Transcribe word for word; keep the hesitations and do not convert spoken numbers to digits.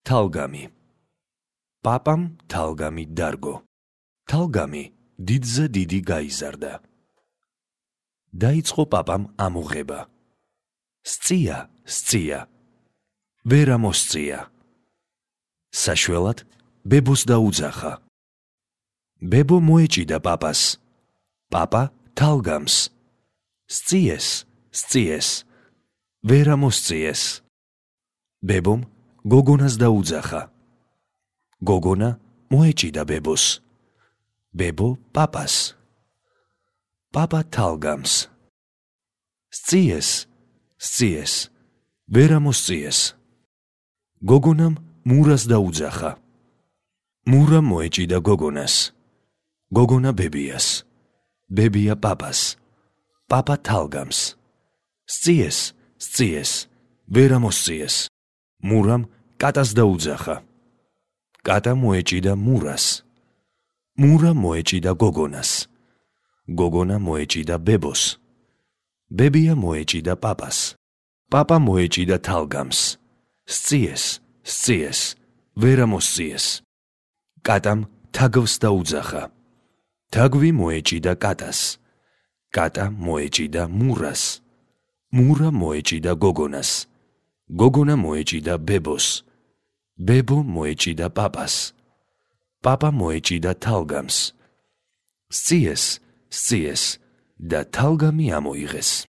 თალგამი. პაპამ თალგამი დარგო. თალგამი დიდზე დიდი გაიზარდა. დაიწყო პაპამ ამოღება. სწია, სწია, ვერ ამოსწია. საშველად ბებოს დაუძახა. ბებო მოეჭიდა პაპას. პაპა თალგამს. სწიეს, სწიეს, ვერ ამოსწიეს. ბებომ გოგონას დაუძახა. გოგონა მოეჭიდა ბებოს. ბებო პაპას. პაპა თალგამს. სწიეს, სწიეს, ვერ ამოსწიეს. გოგონამ მურას დაუძახა. მურა მოეჭიდა გოგონას. გოგონა ბებიას. ბებია პაპას. პაპა თალგამს. სწიეს, სწიეს, ვერ ამოსწიეს. მურამ კატას დაუძახა. კატა მოეჭიდა მურას. მურა მოეჭიდა გოგონას. გოგონა მოეჭიდა ბებოს. ბებია მოეჭიდა პაპას. პაპა მოეჭიდა თალგამს. სწიეს, სწიეს, ვერ ამოსწიეს. კატამ თაგვს დაუძახა. თაგვი მოეჭიდა კატას. კატა მოეჭიდა მურას. მურა მოეჭიდა გოგონას. გოგონა მოეჭიდა ბებოს. ბებო მოეჭიდა პაპას. პაპა მოეჭიდა თალგამს. სწიეს, სწიეს და თალგამი ამოიღეს.